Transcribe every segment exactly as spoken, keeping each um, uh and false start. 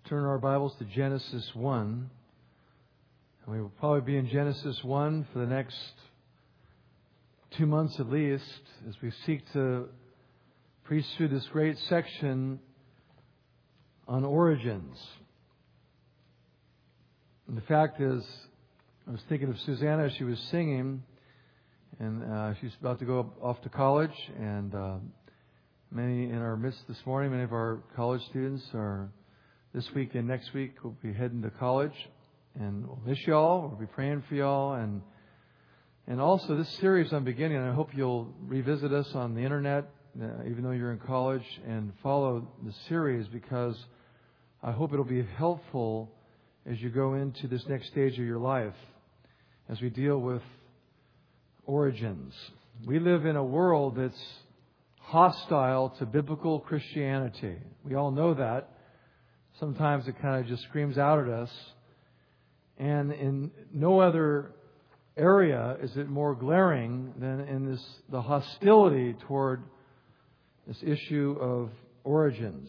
turn our Bibles to Genesis one. And we will probably be in Genesis one for the next two months at least, as we seek to preach through this great section on origins. And the fact is, I was thinking of Susanna as she was singing, and uh, she's about to go off to college, and uh, many in our midst this morning, many of our college students are this week and next week will be heading to college, and we'll miss y'all. We'll be praying for y'all, and and also this series I'm beginning. I hope you'll revisit us on the internet, uh, even though you're in college, and follow the series, because I hope it'll be helpful as you go into this next stage of your life, as we deal with origins. We live in a world that's hostile to biblical Christianity. We all know that. Sometimes it kind of just screams out at us. And in no other area is it more glaring than in this the hostility toward this issue of origins.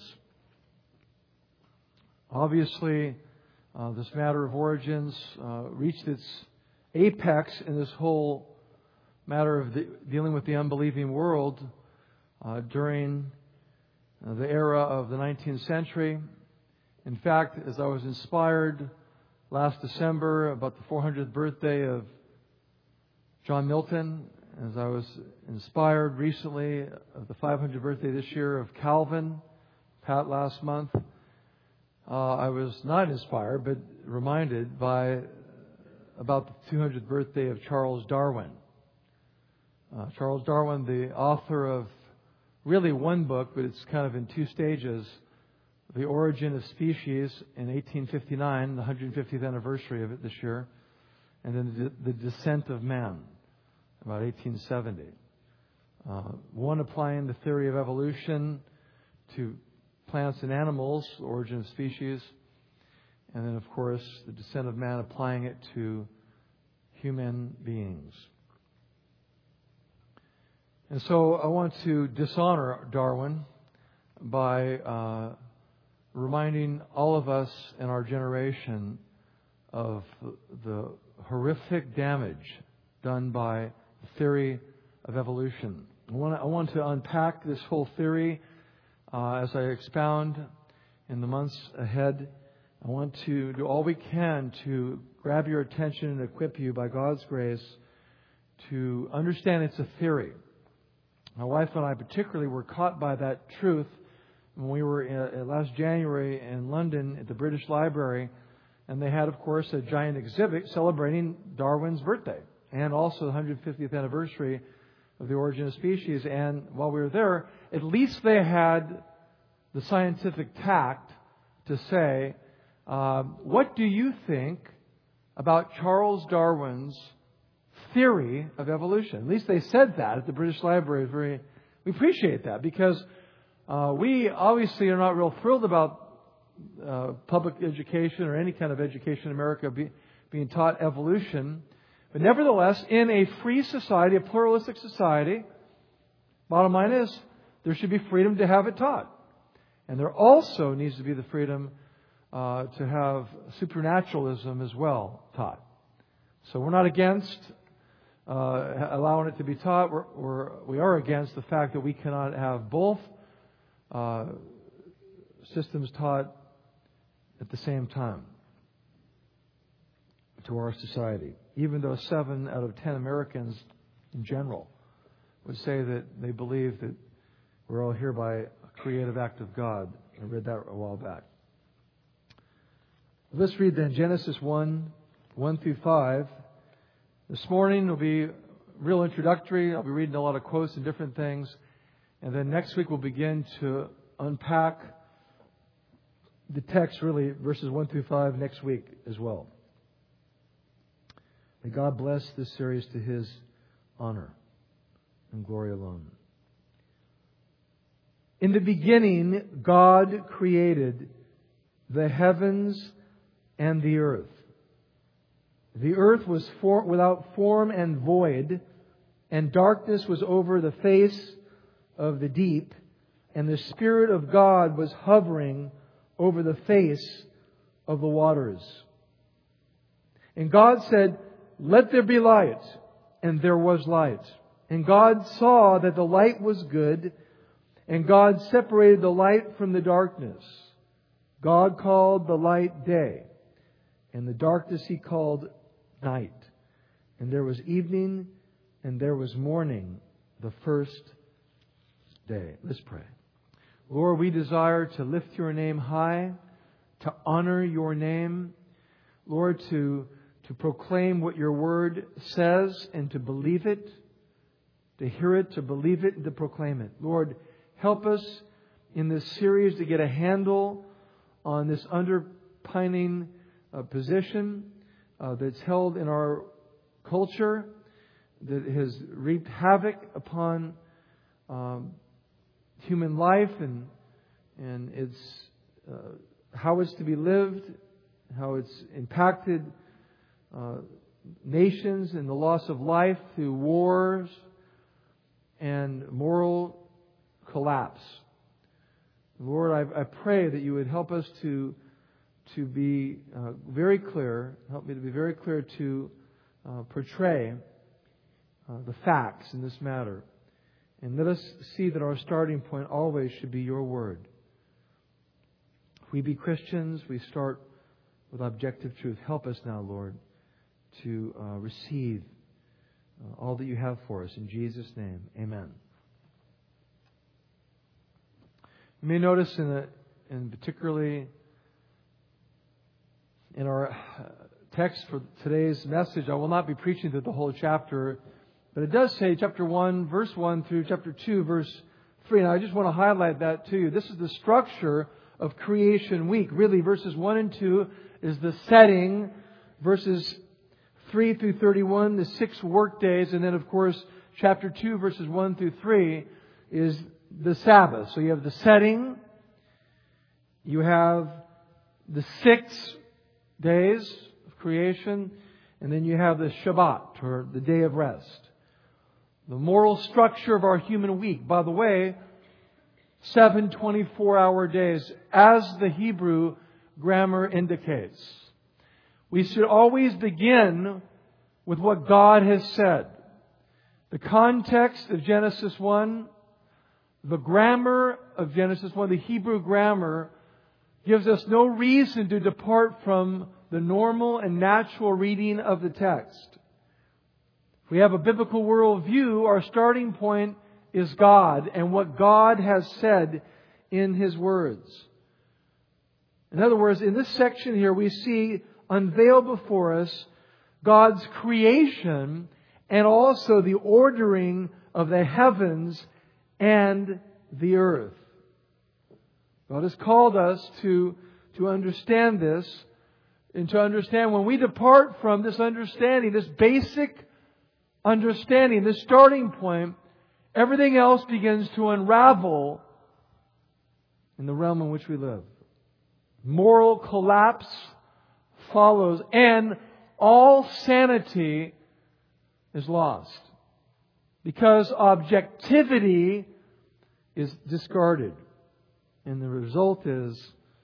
Obviously, uh, this matter of origins uh, reached its apex in this whole matter of the, dealing with the unbelieving world uh, during uh, the era of the nineteenth century. In fact, as I was inspired last December about the four hundredth birthday of John Milton, as I was inspired recently of the five hundredth birthday this year of Calvin, Pat last month, uh, I was not inspired but reminded by about the two hundredth birthday of Charles Darwin. Uh, Charles Darwin, the author of really one book, but it's kind of in two stages, The Origin of Species in eighteen fifty-nine, the one hundred fiftieth anniversary of it this year, and then The Descent of Man, about eighteen seventy. Uh, one applying the theory of evolution to plants and animals, the origin of species, and then, of course, The Descent of Man, applying it to human beings. And so I want to dishonor Darwin by uh, reminding all of us in our generation of the horrific damage done by the theory of evolution. I want to, I want to unpack this whole theory uh, as I expound in the months ahead. I want to do all we can to grab your attention and equip you by God's grace to understand it's a theory. My wife and I particularly were caught by that truth when we were in, last January in London at the British Library, and they had, of course, a giant exhibit celebrating Darwin's birthday and also the one hundred fiftieth anniversary of the origin of species. And while we were there, at least they had the scientific tact to say, uh, what do you think about Charles Darwin's theory of evolution? At least they said that at the British Library. Very, we appreciate that, because uh, we obviously are not real thrilled about uh, public education or any kind of education in America be, being taught evolution. But nevertheless, in a free society, a pluralistic society, bottom line is there should be freedom to have it taught. And there also needs to be the freedom uh, to have supernaturalism as well taught. So we're not against Uh, allowing it to be taught. We're, we're, we are against the fact that we cannot have both uh, systems taught at the same time to our society. Even though seven out of ten Americans in general would say that they believe that we're all here by a creative act of God. I read that a while back. Let's read then Genesis one, one through five. This morning will be real introductory. I'll be reading a lot of quotes and different things. And then next week we'll begin to unpack the text, really, verses one through five next week as well. May God bless this series to His honor and glory alone. In the beginning, God created the heavens and the earth. The earth was for, without form and void, and darkness was over the face of the deep, and the Spirit of God was hovering over the face of the waters. And God said, "Let there be light." And there was light. And God saw that the light was good, and God separated the light from the darkness. God called the light day, and the darkness He called night. And there was evening, and there was morning, the first day. Let's pray. Lord, we desire to lift Your name high, to honor Your name. Lord, to, to proclaim what Your Word says and to believe it, to hear it, to believe it, and to proclaim it. Lord, help us in this series to get a handle on this underpinning uh, position uh, that's held in our culture, that has wreaked havoc upon um, human life and and its uh, how it's to be lived, how it's impacted uh, nations and the loss of life through wars and moral collapse. Lord, I, I pray that You would help us to to be uh, very clear, help me to be very clear to uh, portray uh, the facts in this matter. And let us see that our starting point always should be Your Word. If we be Christians, we start with objective truth. Help us now, Lord, to uh, receive uh, all that You have for us. In Jesus' name, amen. You may notice in, a, in particularly in our text for today's message, I will not be preaching through the whole chapter, but it does say chapter one, verse one through chapter two, verse three. And I just want to highlight that to you. This is the structure of Creation Week. Really, verses one and two is the setting. Verses three through thirty-one, the six work days. And then, of course, chapter two, verses one through three is the Sabbath. So you have the setting. You have the six days of creation. And then you have the Shabbat, or the day of rest. The moral structure of our human week. By the way, seven twenty-four hour days, as the Hebrew grammar indicates. We should always begin with what God has said. The context of Genesis one, the grammar of Genesis one, the Hebrew grammar, gives us no reason to depart from the normal and natural reading of the text. If we have a biblical worldview, our starting point is God and what God has said in His words. In other words, in this section here, we see unveiled before us God's creation and also the ordering of the heavens and the earth. God has called us to, to understand this and to understand when we depart from this understanding, this basic understanding, this starting point, everything else begins to unravel in the realm in which we live. Moral collapse follows, and all sanity is lost because objectivity is discarded. And the result is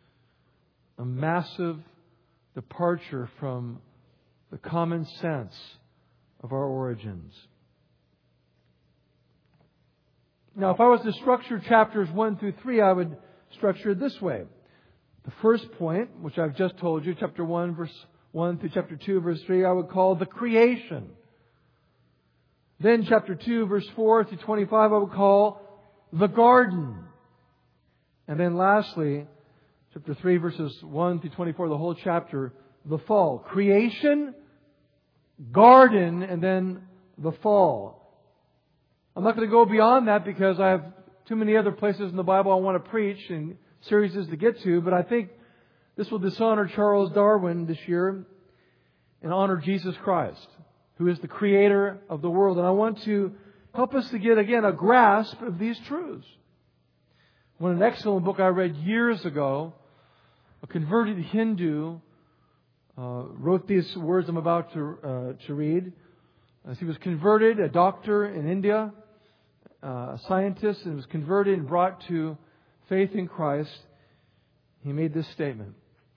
a massive departure from the common sense of our origins. Now, if I was to structure chapters one through three, I would structure it this way. The first point, which I've just told you, chapter one, verse one through chapter two, verse three, I would call the creation. Then chapter two, verse four through twenty-five, I would call the garden. And then lastly, chapter three, verses one through twenty-four, the whole chapter, the fall. Creation, garden, and then the fall. I'm not going to go beyond that because I have too many other places in the Bible I want to preach and series to get to, but I think this will dishonor Charles Darwin this year and honor Jesus Christ, who is the creator of the world. And I want to help us to get, again, a grasp of these truths. When an excellent book I read years ago, a converted Hindu uh, wrote these words I'm about to, uh, to read. As he was converted, a doctor in India, uh, a scientist, and was converted and brought to faith in Christ. he made this statement.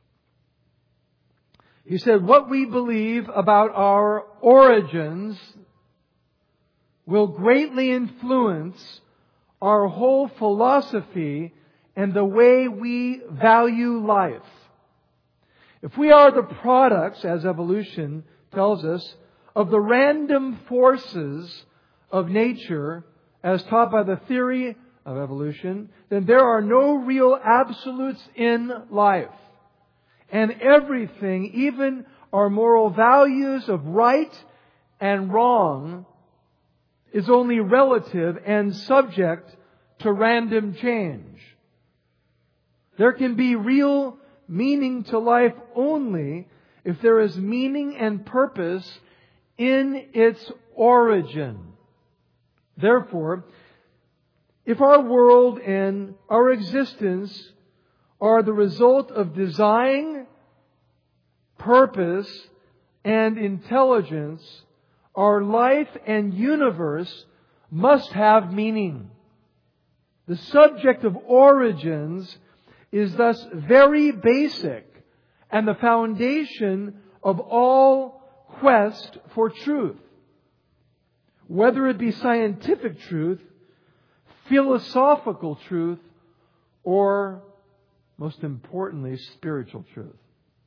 He said, what we believe about our origins will greatly influence our whole philosophy and the way we value life. If we are the products, as evolution tells us, of the random forces of nature, as taught by the theory of evolution, then there are no real absolutes in life. And everything, even our moral values of right and wrong, is only relative and subject to random change. There can be real meaning to life only if there is meaning and purpose in its origin. Therefore, if our world and our existence are the result of design, purpose, and intelligence, our life and universe must have meaning. The subject of origins is thus very basic and the foundation of all quest for truth. Whether it be scientific truth, philosophical truth, or, most importantly, spiritual truth.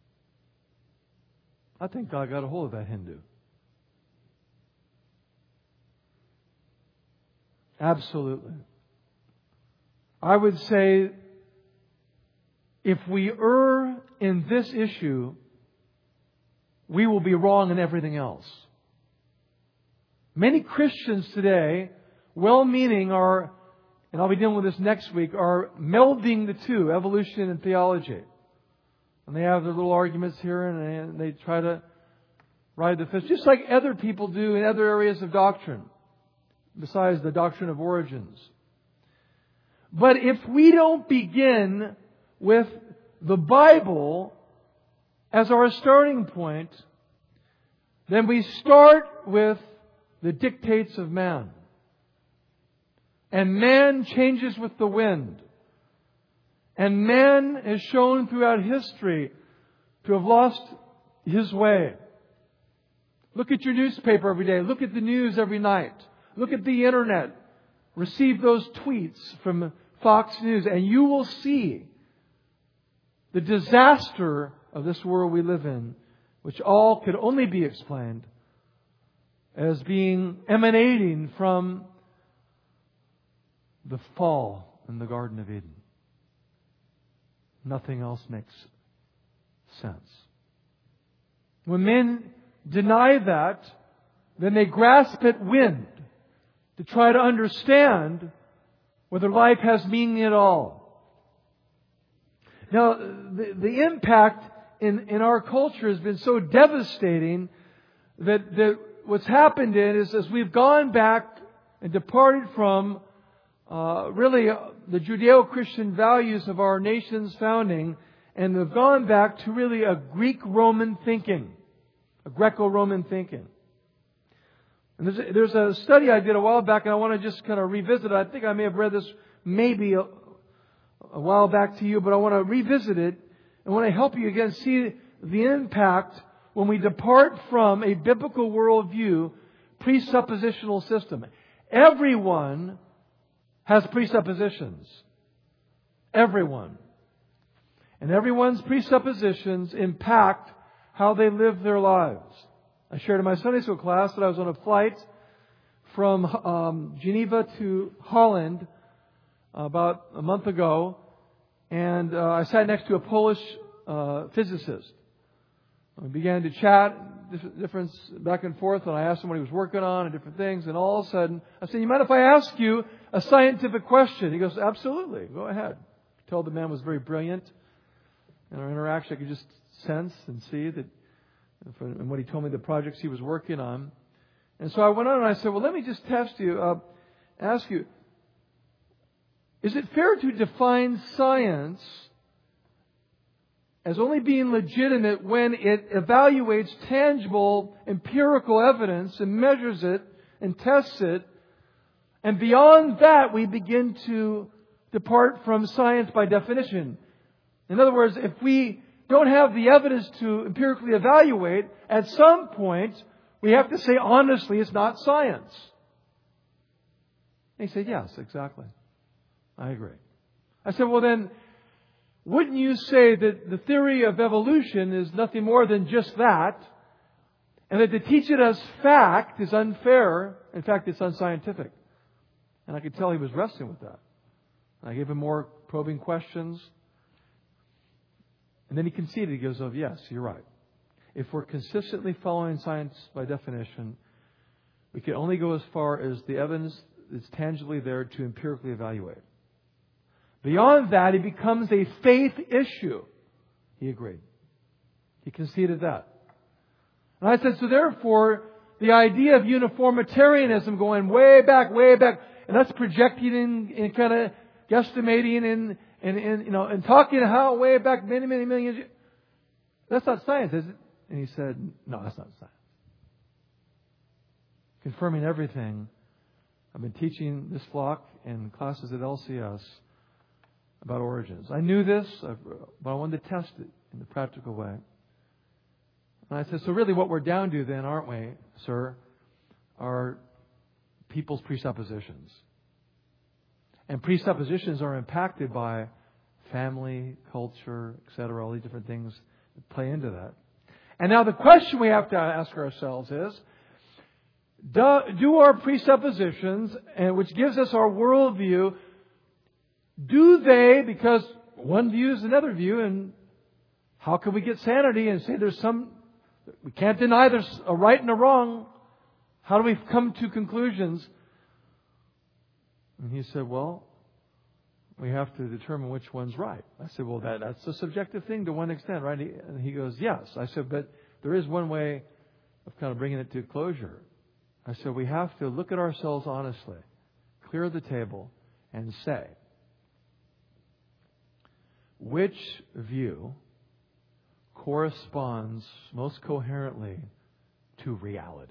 I think God got a hold of that Hindu. Absolutely. I would say if we err in this issue, we will be wrong in everything else. Many Christians today, well-meaning, are, and I'll be dealing with this next week, are melding the two, evolution and theology. And they have their little arguments here and they try to ride the fence, just like other people do in other areas of doctrine, besides the doctrine of origins. But if we don't begin with the Bible as our starting point, then we start with the dictates of man. And man changes with the wind. And man is shown throughout history to have lost his way. Look at your newspaper every day. Look at the news every night. Look at the internet. Receive those tweets from Fox News and you will see the disaster of this world we live in, which all could only be explained as being emanating from the fall in the Garden of Eden. Nothing else makes sense. When men deny that, then they grasp at wind to try to understand whether life has meaning at all. Now, the, the impact in, in our culture has been so devastating that, that what's happened is as we've gone back and departed from uh, really uh, the Judeo-Christian values of our nation's founding, and have gone back to really a Greek-Roman thinking, a Greco-Roman thinking. And there's a, there's a study I did a while back, and I want to just kind of revisit it. I think I may have read this maybe a, a while back to you, but I want to revisit it. I want to help you again see the impact when we depart from a biblical worldview presuppositional system. Everyone has presuppositions. Everyone. And everyone's presuppositions impact how they live their lives. I shared in my Sunday school class that I was on a flight from um, Geneva to Holland about a month ago, and uh, I sat next to a Polish uh, physicist. We began to chat, difference back and forth, and I asked him what he was working on and different things, and all of a sudden, I said, "You mind if I ask you a scientific question?" He goes, "Absolutely, go ahead." I told the man was very brilliant. In our interaction, I could just sense and see that, and what he told me, the projects he was working on. And so I went on and I said, well, let me just test you, uh, ask you, is it fair to define science as only being legitimate when it evaluates tangible empirical evidence and measures it and tests it, and beyond that we begin to depart from science by definition? In other words, if we don't have the evidence to empirically evaluate, at some point we have to say honestly it's not science. And he said, yes, exactly. I agree. I said, well then, wouldn't you say that the theory of evolution is nothing more than just that, and that to teach it as fact is unfair? In fact, it's unscientific. And I could tell he was wrestling with that. I gave him more probing questions. And then he conceded. He goes, oh, yes, you're right. If we're consistently following science by definition, we can only go as far as the evidence is tangibly there to empirically evaluate. Beyond that, it becomes a faith issue. He agreed. He conceded that. And I said, so therefore, the idea of uniformitarianism going way back, way back, and that's projecting in, in kind of guesstimating and, and, and, you know, and talking how way back many, many million years. That's not science, is it? And he said, no, that's not science. Confirming everything. I've been teaching this flock in classes at L C S about origins. I knew this, but I wanted to test it in a practical way. And I said, so really what we're down to then, aren't we, sir, are people's presuppositions. And presuppositions are impacted by family, culture, et cetera, all these different things that play into that. And now the question we have to ask ourselves is, do, do our presuppositions, and which gives us our worldview, do they, because one view is another view, and how can we get sanity and say there's some, we can't deny there's a right and a wrong. How do we come to conclusions? And he said, well, we have to determine which one's right. I said, well, that, that's a subjective thing to one extent, right? And he goes, yes. I said, but there is one way of kind of bringing it to closure. I said, we have to look at ourselves honestly, clear the table, and say, which view corresponds most coherently to reality?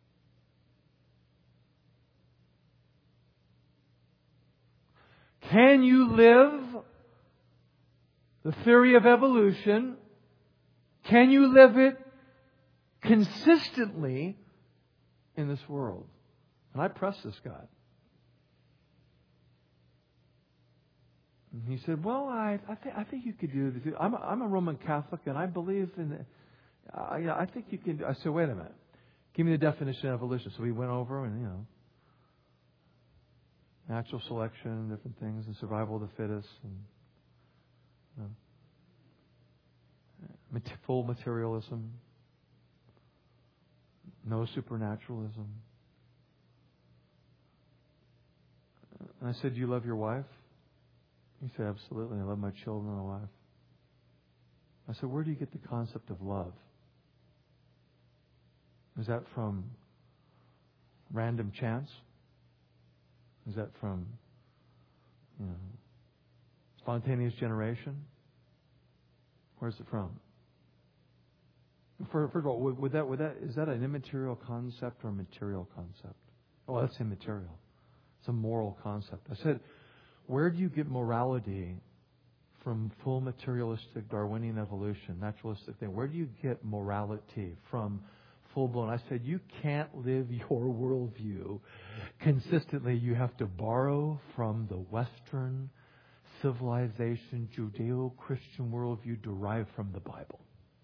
Can you live the theory of evolution? Can you live it consistently in this world? And I pressed this guy. And he said, well, I I, th- I think you could do this. I'm a, I'm a Roman Catholic, and I believe in it. Uh, yeah, I think you can do. I said, wait a minute. Give me the definition of evolution. So we went over and, you know, natural selection, different things, and survival of the fittest, and you know, full materialism, no supernaturalism. And I said, do you love your wife? He said, absolutely. I love my children and my wife. I said, where do you get the concept of love? Is that from random chance? Is that from, you know, spontaneous generation? Where's it from? First of all, would that, would that, is that an immaterial concept or a material concept? Oh, that's immaterial. It's a moral concept. I said, where do you get morality from full materialistic Darwinian evolution, naturalistic thing? Where do you get morality from full-blown? I said, you can't live your worldview consistently. You have to borrow from the Western civilization, Judeo-Christian worldview derived from the Bible.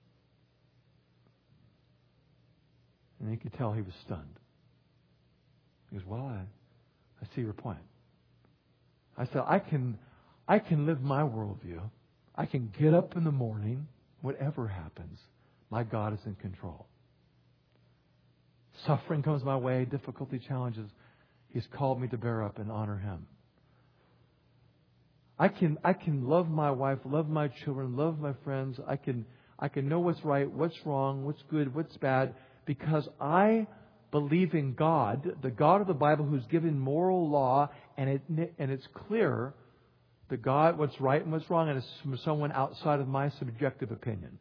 And you could tell he was stunned. He goes, well, I, I see your point. I said, I can, I can live my worldview. I can get up in the morning, whatever happens, my God is in control. Suffering comes my way, difficulty, challenges. He's called me to bear up and honor Him. I can, I can love my wife, love my children, love my friends. I can, I can know what's right, what's wrong, what's good, what's bad, because I believe in God, the God of the Bible, who's given moral law, and it and it's clear the God, what's right and what's wrong, and it's from someone outside of my subjective opinion.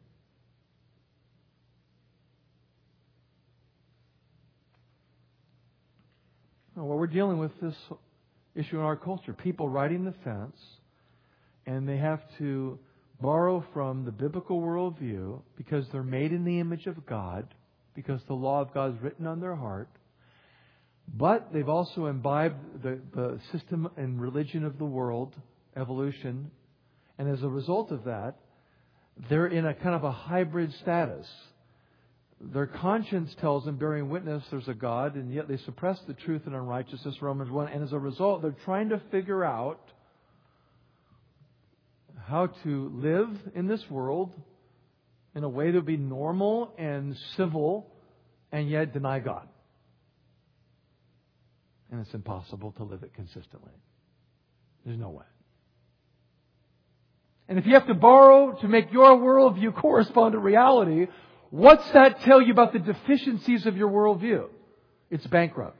Well, we're dealing with this issue in our culture. People riding the fence, and they have to borrow from the biblical worldview because they're made in the image of God, because the law of God is written on their heart, but they've also imbibed the, the system and religion of the world, evolution, and as a result of that, they're in a kind of a hybrid status. Their conscience tells them, bearing witness, there's a God, and yet they suppress the truth and unrighteousness, Romans one, and as a result, they're trying to figure out how to live in this world in a way that would be normal and civil, and yet deny God. And it's impossible to live it consistently. There's no way. And if you have to borrow to make your worldview correspond to reality, what's that tell you about the deficiencies of your worldview? It's bankrupt.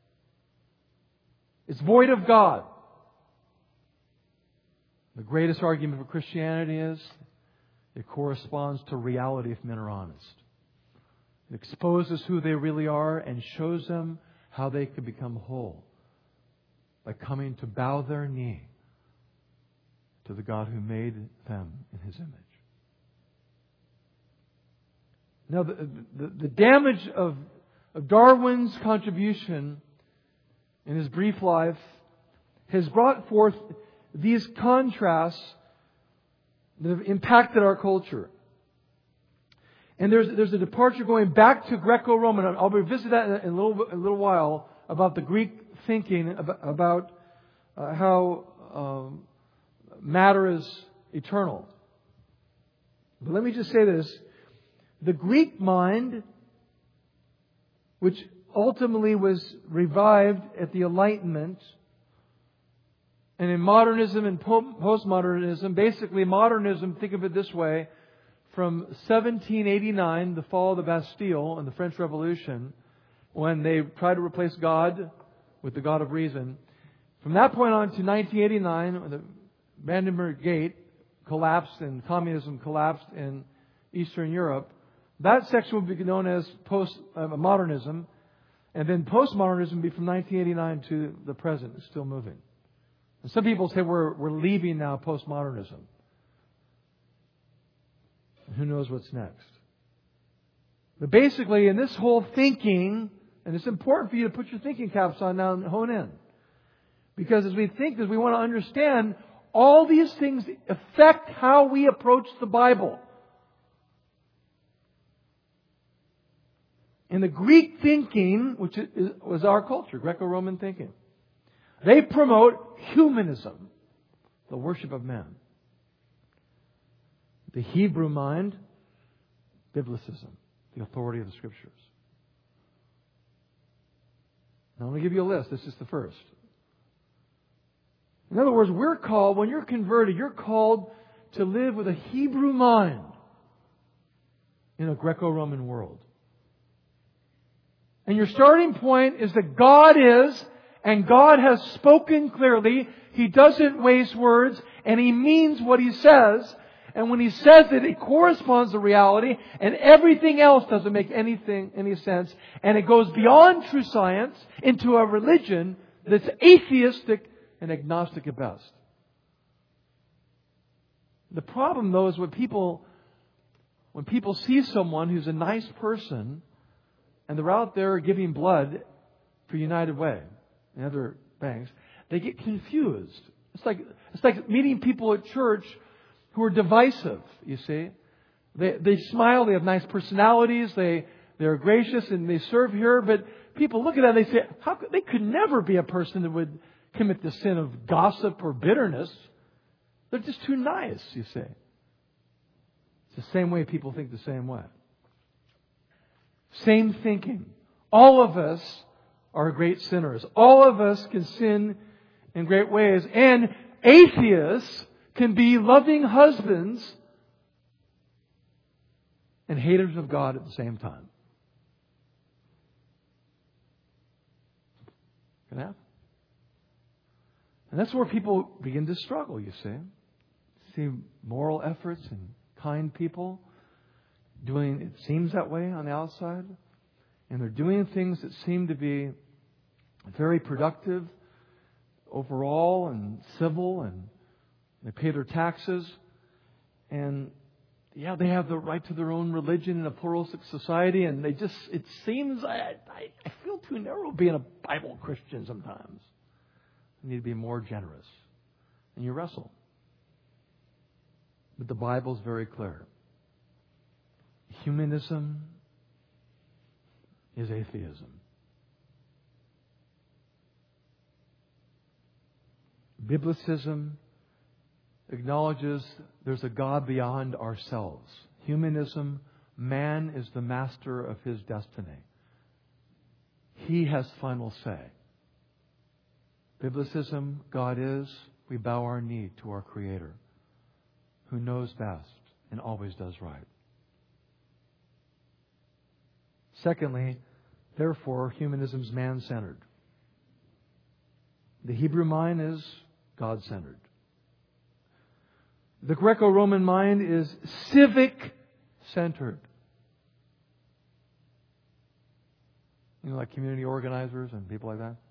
It's void of God. The greatest argument for Christianity is it corresponds to reality if men are honest. It exposes who they really are and shows them how they can become whole by coming to bow their knee to the God who made them in His image. Now, the, the, the damage of, of Darwin's contribution in his brief life has brought forth these contrasts that have impacted our culture. And there's, there's a departure going back to Greco-Roman. I'll revisit that in a little, a little while about the Greek thinking about, about uh, how um, matter is eternal. But let me just say this. The Greek mind, which ultimately was revived at the Enlightenment, and in modernism and postmodernism, basically modernism, think of it this way, from seventeen eighty-nine, the fall of the Bastille and the French Revolution, when they tried to replace God with the God of reason, from that point on to nineteen eighty-nine, when the Brandenburg Gate collapsed and communism collapsed in Eastern Europe, that section would be known as post-modernism, and then postmodernism would be from nineteen eighty-nine to the present. It's still moving. And some people say we're, we're leaving now postmodernism. And who knows what's next? But basically, in this whole thinking, and it's important for you to put your thinking caps on now and hone in. Because as we think this, we want to understand all these things affect how we approach the Bible. In the Greek thinking, which was our culture, Greco-Roman thinking, they promote humanism, the worship of man. The Hebrew mind, biblicism, the authority of the Scriptures. Now, I'm going to give you a list. This is the first. In other words, we're called, when you're converted, you're called to live with a Hebrew mind in a Greco-Roman world. And your starting point is that God is, and God has spoken clearly. He doesn't waste words, and He means what He says. And when He says it, it corresponds to reality, and everything else doesn't make anything, any sense. And it goes beyond true science into a religion that's atheistic and agnostic at best. The problem, though, is when people, when people see someone who's a nice person, and they're out there giving blood for United Way and other banks, they get confused. It's like it's like meeting people at church who are divisive, you see. They they smile, they have nice personalities, they, they're gracious and they serve here, but people look at that and they say, how could, they could never be a person that would commit the sin of gossip or bitterness. They're just too nice, you see. It's the same way people think the same way. Same thinking. All of us are great sinners. All of us can sin in great ways. And atheists can be loving husbands and haters of God at the same time. Can happen. And that's where people begin to struggle, you see. See moral efforts and kind people doing, it seems that way on the outside. And they're doing things that seem to be very productive overall and civil, and they pay their taxes. And yeah, they have the right to their own religion in a pluralistic society, and they just, it seems, I, I, I feel too narrow being a Bible Christian sometimes. I need to be more generous. And you wrestle. But the Bible is very clear. Humanism is atheism. Biblicism acknowledges there's a God beyond ourselves. Humanism, man is the master of his destiny. He has final say. Biblicism, God is, we bow our knee to our Creator, who knows best and always does right. Secondly, therefore, humanism is man-centered. The Hebrew mind is God-centered. The Greco-Roman mind is civic-centered. You know, like community organizers and people like that.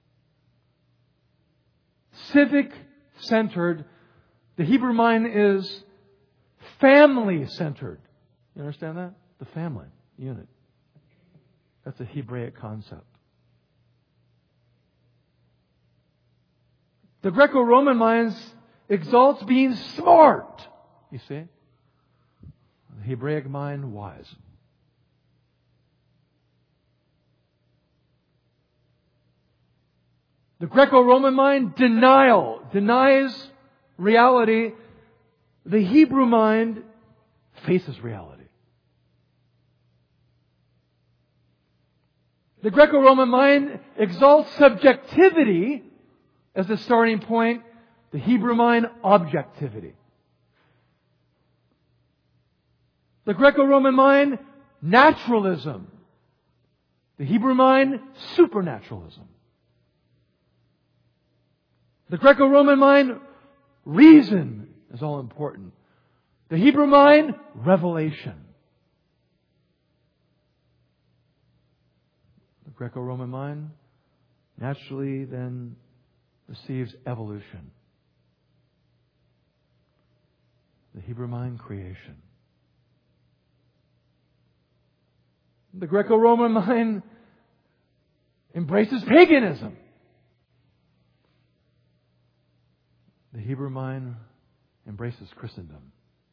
Civic-centered. The Hebrew mind is family-centered. You understand that? The family unit. That's a Hebraic concept. The Greco-Roman mind exalts being smart. You see? The Hebraic mind, wise. The Greco-Roman mind, denial. Denies reality. The Hebrew mind faces reality. The Greco-Roman mind exalts subjectivity as the starting point. The Hebrew mind, objectivity. The Greco-Roman mind, naturalism. The Hebrew mind, supernaturalism. The Greco-Roman mind, reason is all important. The Hebrew mind, revelation. The Greco-Roman mind naturally then receives evolution. The Hebrew mind, creation. The Greco-Roman mind embraces paganism. The Hebrew mind embraces Christendom.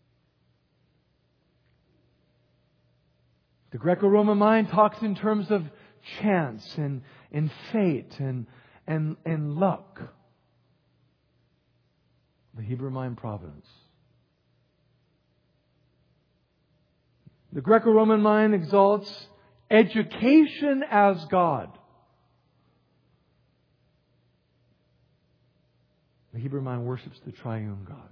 The Greco-Roman mind talks in terms of chance and, and fate and, and, and luck. The Hebrew mind, providence. The Greco-Roman mind exalts education as God. The Hebrew mind worships the triune God.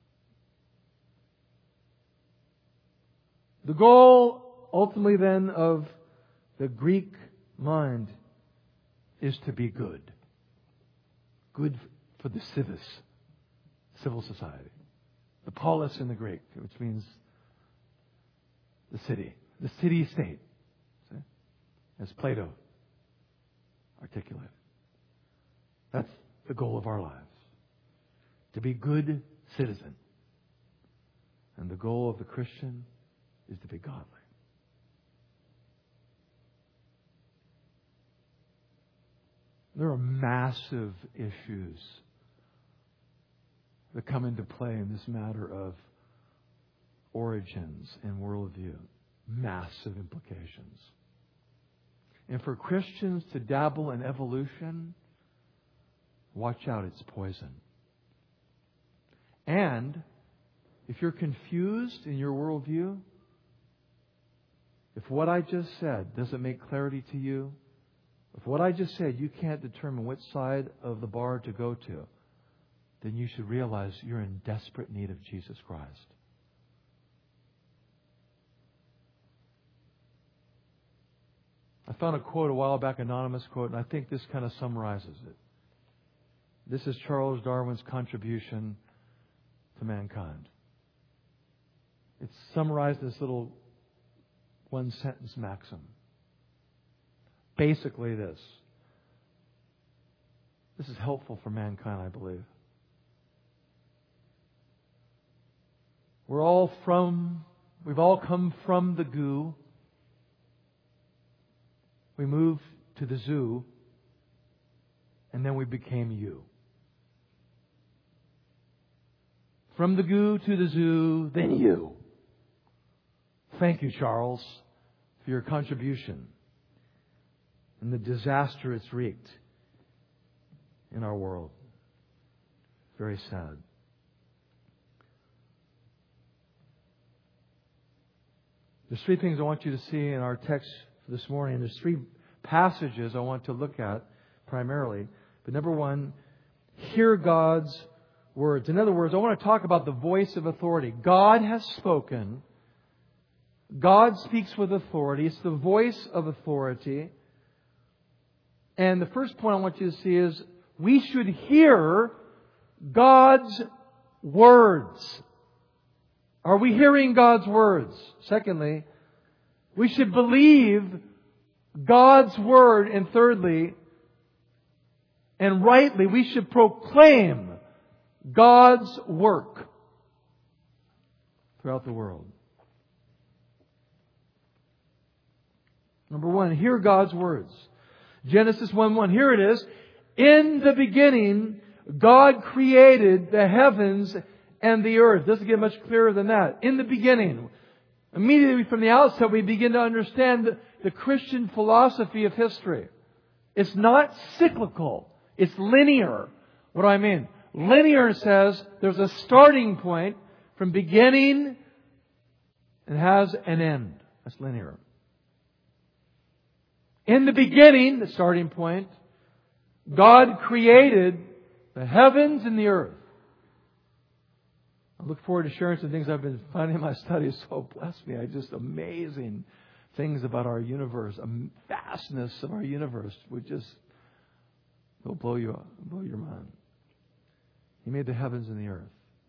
The goal, ultimately then, of the Greek mind is to be good. Good for the civis, civil society. The polis in the Greek, which means the city, the city-state, as Plato articulated. That's the goal of our lives. To be good citizen. And the goal of the Christian is to be godly. There are massive issues that come into play in this matter of origins and worldview. Massive implications. And for Christians to dabble in evolution, watch out, it's poison. And if you're confused in your worldview, if what I just said doesn't make clarity to you, if what I just said you can't determine which side of the bar to go to, then you should realize you're in desperate need of Jesus Christ. I found a quote a while back, an anonymous quote, and I think this kind of summarizes it. This is Charles Darwin's contribution to mankind. It's summarized in this little one-sentence maxim. Basically this. This is helpful for mankind, I believe. We're all from, we've all come from the goo. We moved to the zoo, and then we became you. From the goo to the zoo, then you. Thank you, Charles, for your contribution and the disaster it's wreaked in our world. Very sad. There's three things I want you to see in our text for this morning. There's three passages I want to look at primarily. But number one, hear God's words. In other words, I want to talk about the voice of authority. God has spoken. God speaks with authority. It's the voice of authority. And the first point I want you to see is we should hear God's words. Are we hearing God's words? Secondly, we should believe God's word. And thirdly, and rightly, we should proclaim God's work throughout the world. Number one, hear God's words. Genesis one one, here it is. In the beginning, God created the heavens and the earth. Doesn't get much clearer than that. In the beginning. Immediately from the outset, we begin to understand the, the Christian philosophy of history. It's not cyclical. It's linear. What do I mean? Linear says there's a starting point from beginning and has an end. That's linear. In the beginning, the starting point, God created the heavens and the earth. I look forward to sharing some things I've been finding in my studies. So bless me. I just amazing things about our universe, a vastness of our universe would just will blow you blow your mind. He made the heavens and the earth.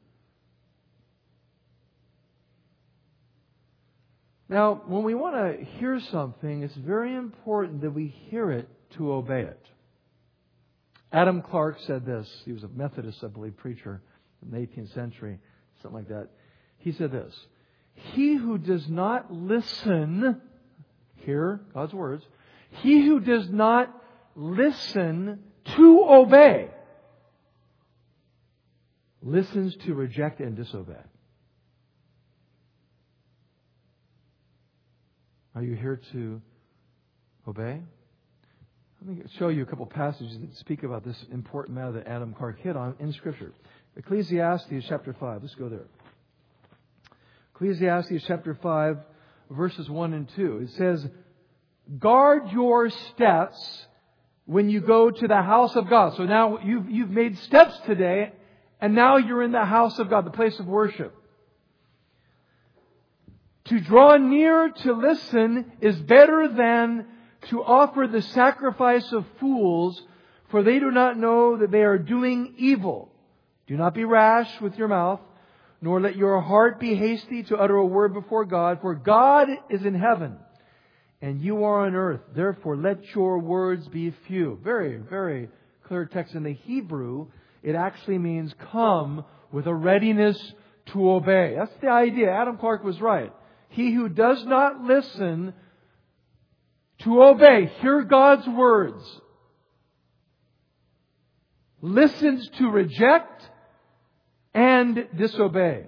Now, when we want to hear something, it's very important that we hear it to obey it. Adam Clarke said this. He was a Methodist, I believe, preacher in the eighteenth century, something like that. He said this: he who does not listen, hear God's words, he who does not listen to obey, listens to reject and disobey. Are you here to obey? Let me show you a couple passages that speak about this important matter that Adam Clarke hit on in Scripture. Ecclesiastes chapter five. Let's go there. Ecclesiastes chapter five, verses one and two. It says, guard your steps when you go to the house of God. So now you've, you've made steps today, and now you're in the house of God, the place of worship. To draw near to listen is better than to offer the sacrifice of fools, for they do not know that they are doing evil. Do not be rash with your mouth, nor let your heart be hasty to utter a word before God, for God is in heaven, and you are on earth. Therefore, let your words be few. Very, very clear text. In the Hebrew, it actually means come with a readiness to obey. That's the idea. Adam Clarke was right. He who does not listen to obey, hear God's words, listens to reject and disobey.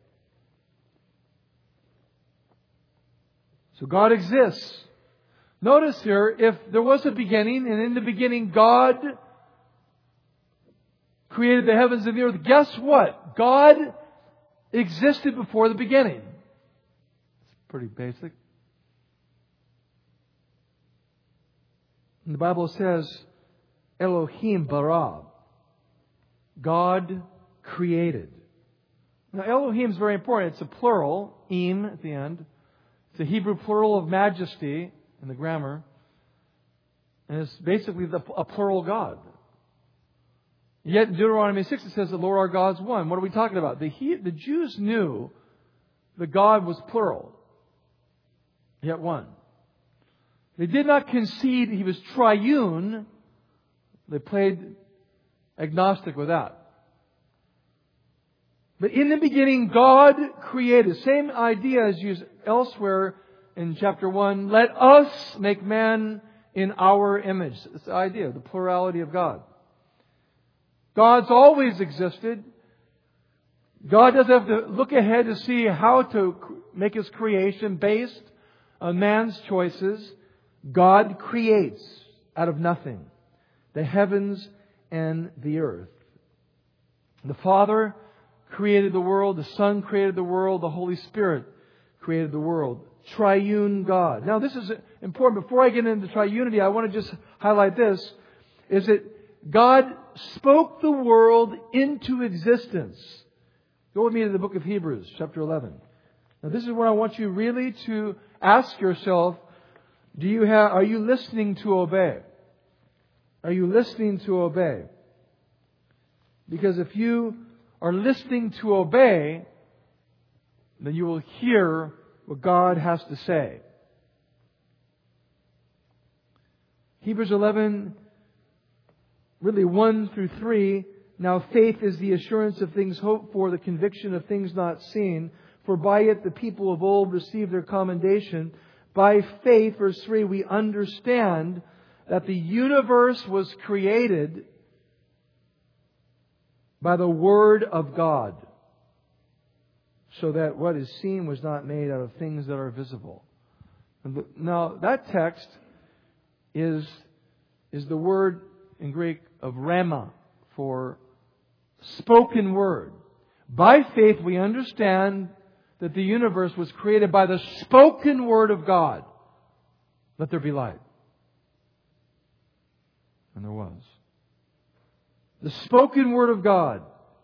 So God exists. Notice here, if there was a beginning, and in the beginning God created the heavens and the earth, guess what? God existed before the beginning. Pretty basic. And the Bible says Elohim bara. God created. Now Elohim is very important. It's a plural, im at the end. It's a Hebrew plural of majesty in the grammar. And it's basically the, a plural God. Yet in Deuteronomy six it says the Lord our God is one. What are we talking about? The, he, the Jews knew that God was plural. Yet one. They did not concede He was triune. They played agnostic with that. But in the beginning, God created. Same idea as used elsewhere in chapter one. Let us make man in our image. It's the idea, the plurality of God. God's always existed. God doesn't have to look ahead to see how to make His creation based on man's choices. God creates out of nothing the heavens and the earth. The Father created the world. The Son created the world. The Holy Spirit created the world. Triune God. Now this is important. Before I get into triunity, I want to just highlight this. Is that God spoke the world into existence. Go with me to the book of Hebrews, chapter eleven. Now this is where I want you really to ask yourself, do you have, are you listening to obey? Are you listening to obey? Because if you are listening to obey, then you will hear what God has to say. Hebrews eleven, really one through three. Now faith is the assurance of things hoped for, the conviction of things not seen. For by it the people of old received their commendation. By faith, verse three, we understand that the universe was created by the Word of God, so that what is seen was not made out of things that are visible. Now, that text is, is the word in Greek of rhema, for spoken word. By faith, we understand that the universe was created by the spoken word of God. Let there be light. And there was. The spoken word of God.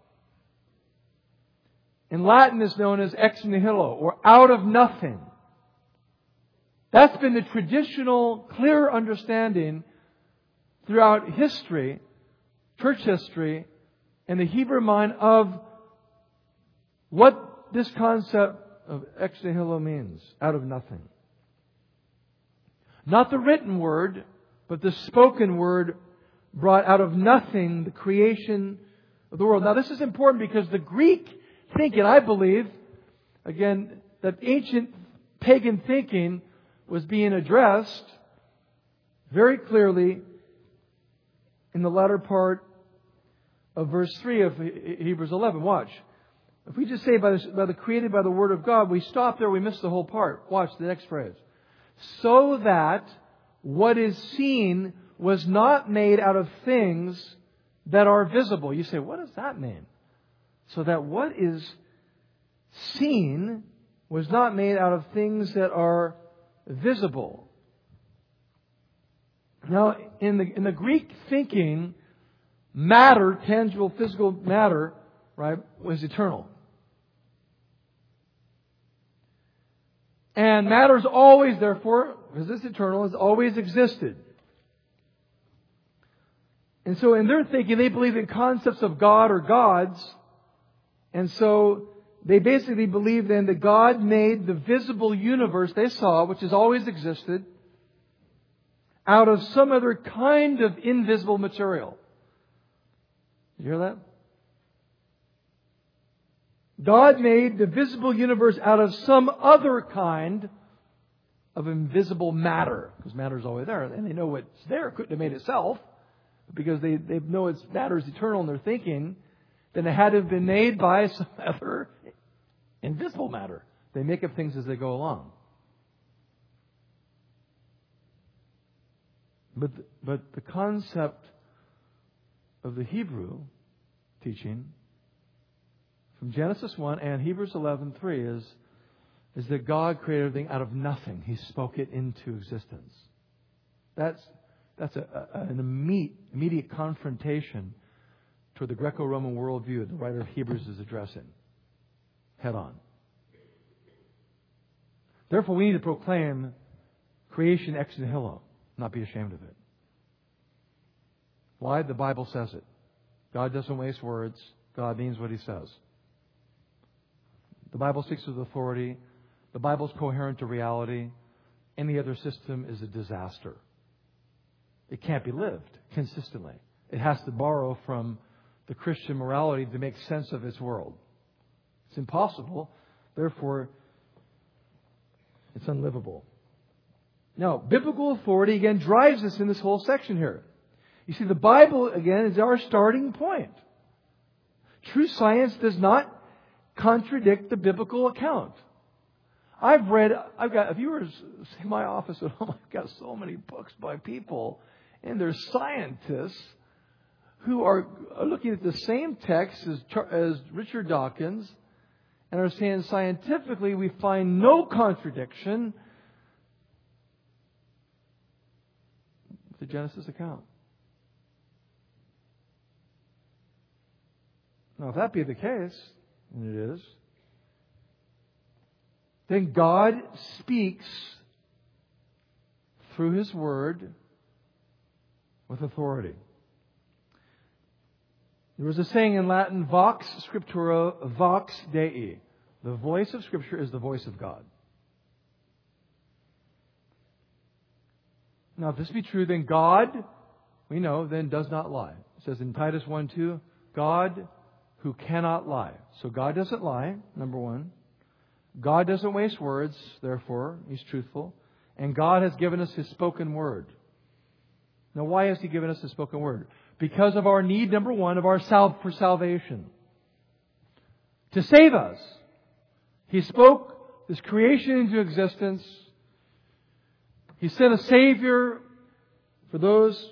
In Latin is known as ex nihilo, or out of nothing. That's been the traditional, clear understanding throughout history, church history, and the Hebrew mind of what this concept of ex nihilo means, out of nothing. Not the written word, but the spoken word brought out of nothing the creation of the world. Now this is important because the Greek thinking, I believe, again, that ancient pagan thinking was being addressed very clearly in the latter part of verse three of Hebrews eleven. Watch. If we just say by the, by the created by the Word of God, we stop there, we miss the whole part. Watch the next phrase. So that what is seen was not made out of things that are visible. You say, what does that mean? So that what is seen was not made out of things that are visible. Now, in the in the Greek thinking, matter, tangible, physical matter, right, was eternal. And matter is always, therefore, because it's eternal, has always existed. And so in their thinking, they believe in concepts of God or gods. And so they basically believe then that God made the visible universe they saw, which has always existed, out of some other kind of invisible material. Did you hear that? God made the visible universe out of some other kind of invisible matter. Because matter is always there. And they know it's there. It couldn't have made itself. Because they, they know its matter is eternal in their thinking. Then it had to have been made by some other invisible matter. They make up things as they go along. But, but the concept of the Hebrew teaching from Genesis one and Hebrews eleven three is, is that God created everything out of nothing. He spoke it into existence. That's, that's a, a, an immediate, immediate confrontation toward the Greco-Roman worldview that the writer of Hebrews is addressing head on. Therefore, we need to proclaim creation ex nihilo, not be ashamed of it. Why? The Bible says it. God doesn't waste words. God means what He says. The Bible speaks with authority. The Bible is coherent to reality. Any other system is a disaster. It can't be lived consistently. It has to borrow from the Christian morality to make sense of its world. It's impossible. Therefore, it's unlivable. Now, biblical authority, again, drives us in this whole section here. You see, the Bible, again, is our starting point. True science does not contradict the biblical account. I've read, I've got, if you were in my office at home, I've got so many books by people, and they're scientists who are looking at the same text as, as Richard Dawkins and are saying scientifically we find no contradiction with the Genesis account. Now, if that be the case, and it is, then God speaks through His Word with authority. There was a saying in Latin, vox scriptura, vox Dei. The voice of Scripture is the voice of God. Now, if this be true, then God, we know, then does not lie. It says in Titus one two, God who cannot lie. So God doesn't lie, number one. God doesn't waste words, therefore, He's truthful. And God has given us His spoken word. Now, why has He given us His spoken word? Because of our need, number one, of our sal- for salvation. To save us. He spoke this creation into existence. He sent a Savior for those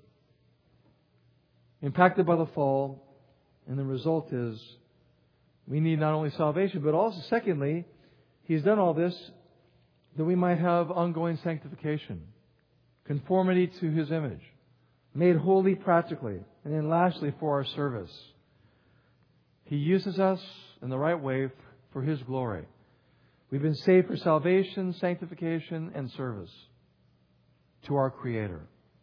impacted by the fall. And the result is we need not only salvation, but also, secondly, He's done all this that we might have ongoing sanctification, conformity to His image, made holy practically, and then lastly, for our service. He uses us in the right way for His glory. We've been saved for salvation, sanctification, and service to our Creator.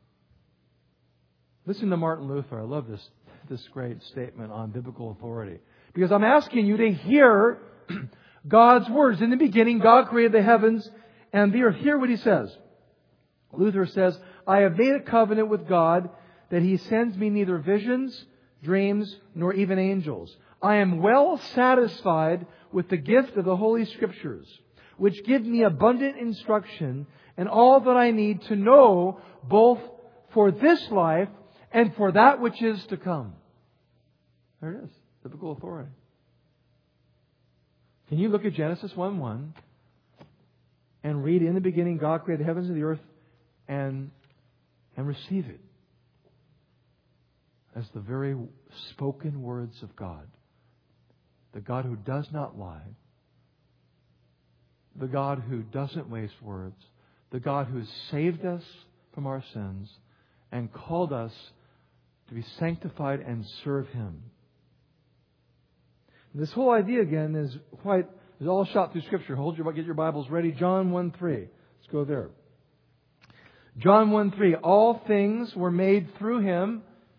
Listen to Martin Luther. I love this, this great statement on biblical authority. Because I'm asking you to hear God's words. In the beginning, God created the heavens and the earth. Hear what he says. Luther says, I have made a covenant with God that He sends me neither visions, dreams, nor even angels. I am well satisfied with the gift of the Holy Scriptures, which give me abundant instruction and all that I need to know both for this life and for that which is to come. There it is. Biblical authority. Can you look at Genesis one one and read, in the beginning God created the heavens and the earth, and, and receive it as the very spoken words of God? The God who does not lie. The God who doesn't waste words. The God who has saved us from our sins and called us to be sanctified and serve Him. This whole idea, again, is quite is all shot through Scripture. Hold your, get your Bibles ready. John one three. Let's go there. John one three. All things were made through Him,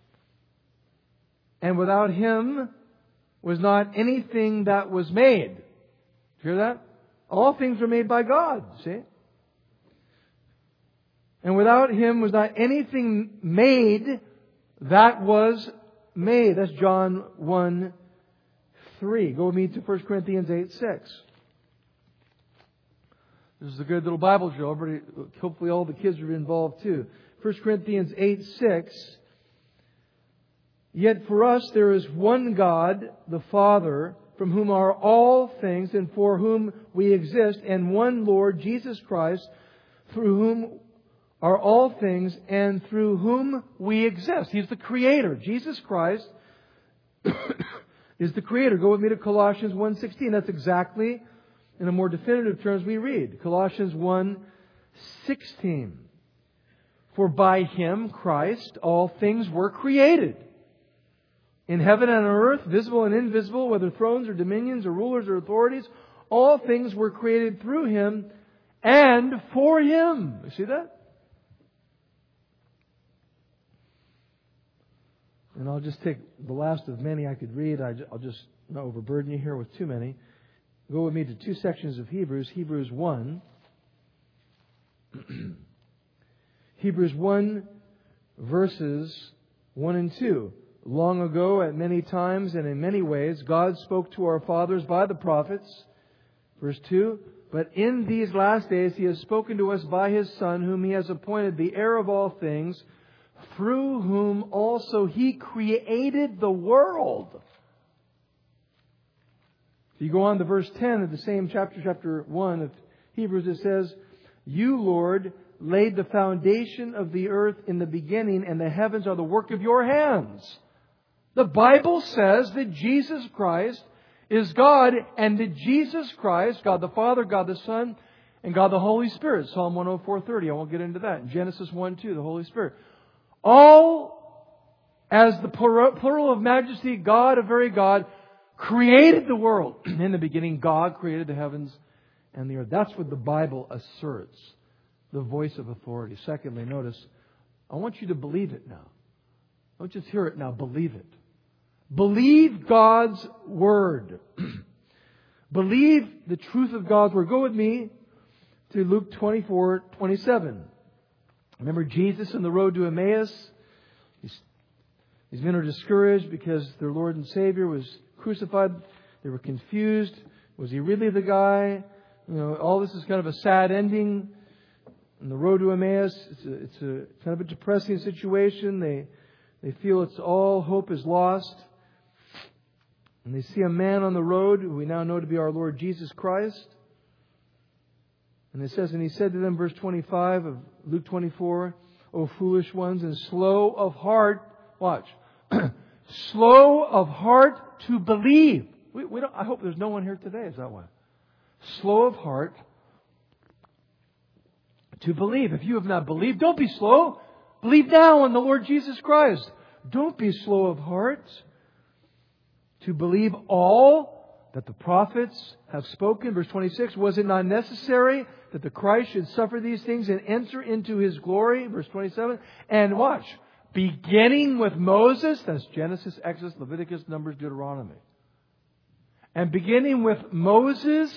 and without Him was not anything that was made. Hear that? All things were made by God. See? And without Him was not anything made that was made. That's John one three. Go with me to First Corinthians eight six. This is a good little Bible drill. Everybody, hopefully all the kids are involved too. First Corinthians eight six. Yet for us there is one God, the Father, from whom are all things and for whom we exist, and one Lord, Jesus Christ, through whom are all things and through whom we exist. He's the Creator. Jesus Christ is the Creator. Go with me to Colossians one sixteen. That's exactly, in a more definitive terms, we read. Colossians one sixteen. For by Him, Christ, all things were created. In heaven and on earth, visible and invisible, whether thrones or dominions or rulers or authorities, all things were created through Him and for Him. You see that? And I'll just take the last of many I could read. I'll just not overburden you here with too many. Go with me to two sections of Hebrews. Hebrews one. Hebrews one, verses one and two. Long ago, at many times and in many ways, God spoke to our fathers by the prophets. Verse two, but in these last days He has spoken to us by His Son, whom He has appointed the heir of all things, through whom also He created the world. If you go on to verse ten of the same chapter, chapter one of Hebrews, it says, You, Lord, laid the foundation of the earth in the beginning, and the heavens are the work of Your hands. The Bible says that Jesus Christ is God, and that Jesus Christ, God the Father, God the Son, and God the Holy Spirit. Psalm one oh four thirty. I won't get into that. Genesis one two, the Holy Spirit. All as the plural of majesty, God, a very God, created the world. In the beginning, God created the heavens and the earth. That's what the Bible asserts. The voice of authority. Secondly, notice, I want you to believe it now. Don't just hear it now, believe it. Believe God's Word. Believe the truth of God's Word. Go with me to Luke twenty-four twenty-seven. Remember Jesus on the road to Emmaus? These, these men are discouraged because their Lord and Savior was crucified. They were confused. Was He really the guy? You know, all this is kind of a sad ending. On the road to Emmaus, it's a, it's a kind of a depressing situation. They they feel it's all hope is lost. And they see a man on the road who we now know to be our Lord Jesus Christ. And it says, and He said to them, verse twenty-five of Luke twenty-four, O foolish ones, and slow of heart, watch, slow of heart to believe. We, we don't, I hope there's no one here today, is that one? Slow of heart to believe. If you have not believed, don't be slow. Believe now in the Lord Jesus Christ. Don't be slow of heart to believe all that the prophets have spoken. Verse twenty-six, was it not necessary that the Christ should suffer these things and enter into His glory? Verse twenty-seven, and watch, beginning with Moses, that's Genesis, Exodus, Leviticus, Numbers, Deuteronomy. And beginning with Moses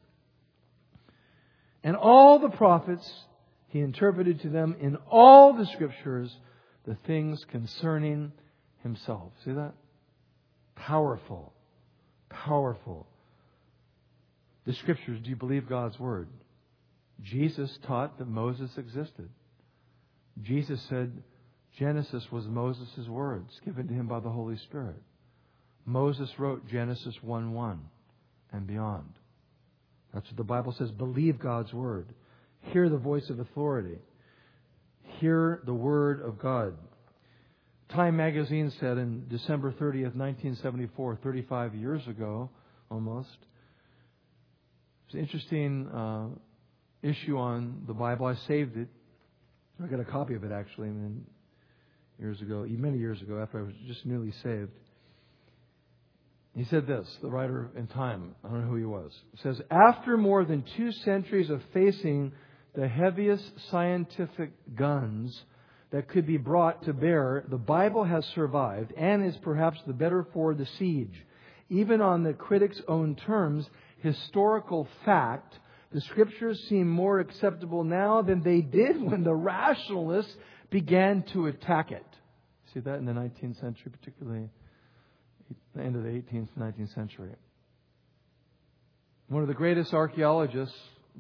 and all the prophets, He interpreted to them in all the Scriptures the things concerning Himself. See that? Powerful. Powerful. The Scriptures, do you believe God's Word? Jesus taught that Moses existed. Jesus said Genesis was Moses' words given to him by the Holy Spirit. Moses wrote Genesis one one and beyond. That's what the Bible says. Believe God's Word. Hear the voice of authority. Hear the Word of God. Time magazine said in December thirtieth, nineteen seventy-four, thirty-five years ago almost, it's an interesting uh, issue on the Bible. I saved it. I got a copy of it actually years ago, many years ago after I was just newly saved. He said this, the writer in Time, I don't know who he was. He says, after more than two centuries of facing the heaviest scientific guns that could be brought to bear, the Bible has survived and is perhaps the better for the siege. Even on the critic's own terms, historical fact, the Scriptures seem more acceptable now than they did when the rationalists began to attack it. See that in the nineteenth century, particularly the end of the eighteenth, nineteenth century. One of the greatest archaeologists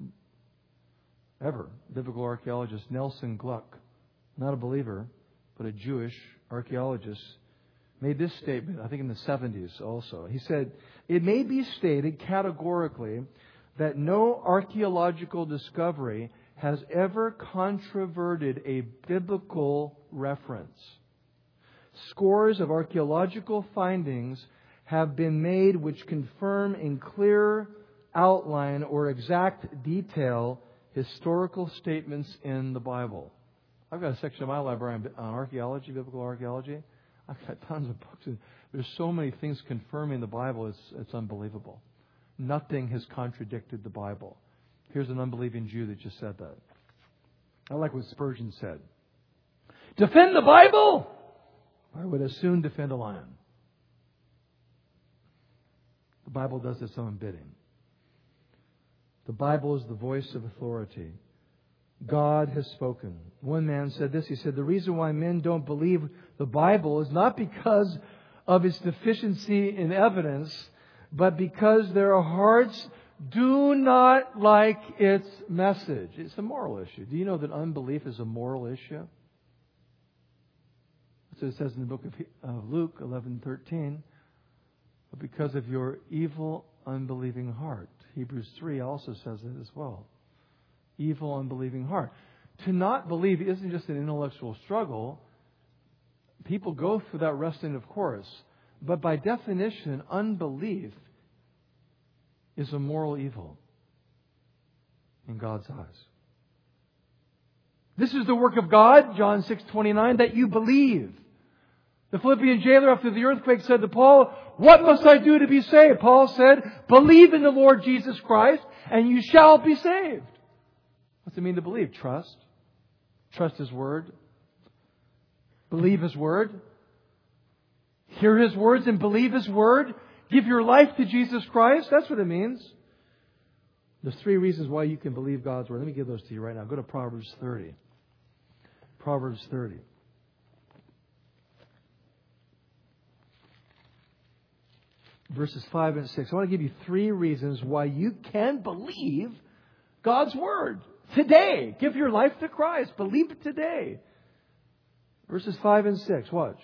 ever, biblical archaeologist, Nelson Gluck, not a believer, but a Jewish archaeologist, made this statement, I think in the seventies also. He said, it may be stated categorically that no archaeological discovery has ever controverted a biblical reference. Scores of archaeological findings have been made which confirm in clear outline or exact detail historical statements in the Bible. I've got a section of my library on archaeology, biblical archaeology. I've got tons of books. There's so many things confirming the Bible, it's, it's unbelievable. Nothing has contradicted the Bible. Here's an unbelieving Jew that just said that. I like what Spurgeon said. Defend the Bible! I would as soon defend a lion. The Bible does its own bidding. The Bible is the voice of authority. God has spoken. One man said this. He said, the reason why men don't believe the Bible is not because of its deficiency in evidence, but because their hearts do not like its message. It's a moral issue. Do you know that unbelief is a moral issue? So it says in the book of Luke eleven thirteen, but because of your evil, unbelieving heart. Hebrews three also says it as well. Evil, unbelieving heart. To not believe isn't just an intellectual struggle. People go through that wrestling, of course. But by definition, unbelief is a moral evil in God's eyes. This is the work of God, John six twenty-nine, that you believe. The Philippian jailer after the earthquake said to Paul, what must I do to be saved? Paul said, believe in the Lord Jesus Christ and you shall be saved. What's it mean to believe? Trust. Trust His Word. Believe His Word. Hear His words and believe His Word. Give your life to Jesus Christ. That's what it means. There's three reasons why you can believe God's Word. Let me give those to you right now. Go to Proverbs thirty. Proverbs thirty. Verses five and six. I want to give you three reasons why you can believe God's Word. Today. Give your life to Christ. Believe it today. Verses five and six. Watch.